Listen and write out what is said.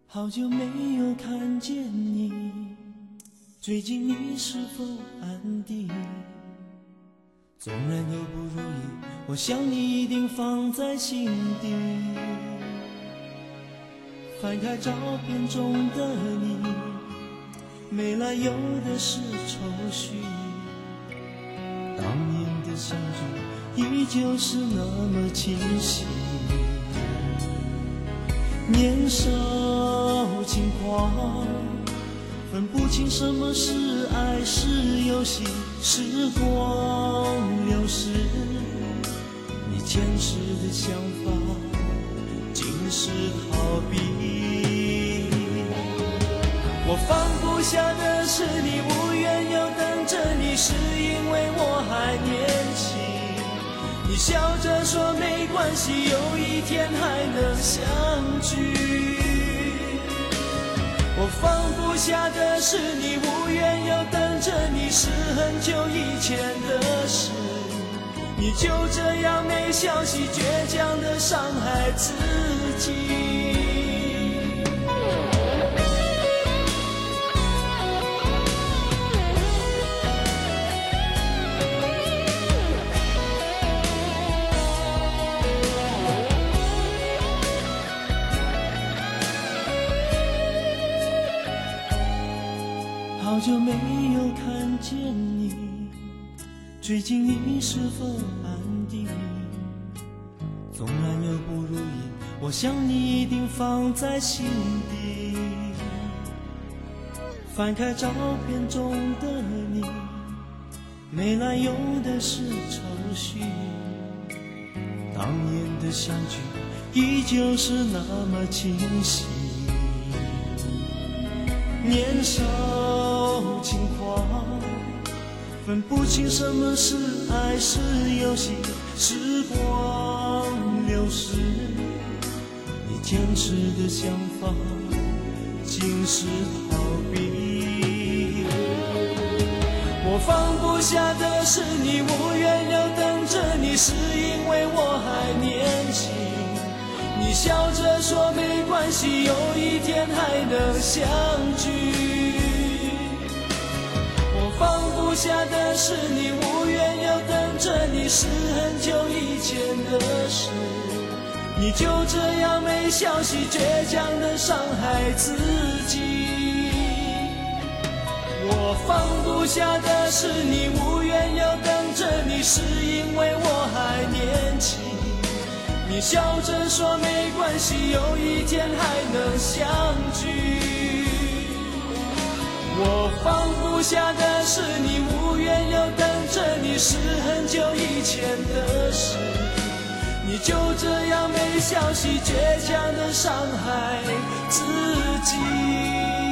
好久没有看见你，最近你是否安定？纵然有不如意，我想你一定放在心底。翻开照片中的你，没来由的是愁绪，当年的相聚依旧是那么清晰。年少轻狂，分不清什么是爱是游戏，时光流逝，你坚持的想法竟是逃避。我放不下的是你，无缘又等着你，是因为我还年轻。你笑着说没关系，有一天还能相聚。我放不下的是你，无缘又等着你，是很久以前的事。你就这样没消息，倔强地伤害自己。好久没有看见你，最近你是否安定？纵然有不如意，我想你一定放在心底。翻开照片中的你，没来由的是愁绪，当年的相聚依旧是那么清晰。年少轻狂，分不清什么是爱是游戏，时光流逝，你坚持的想法竟是逃避。我放不下的是你，无缘又等着你，是因为我还年轻。你笑着说没关系，有一天还能相聚。我放不下的是你，无缘又等着你，是很久以前的事。你就这样没消息，倔强地伤害自己。我放不下的是你，无缘又等着你，是因为我还年轻。你笑着说没关系，有一天还能相聚。我放不下的是你，无缘又等着你，是很久以前的事。你就这样没消息，倔强地伤害自己。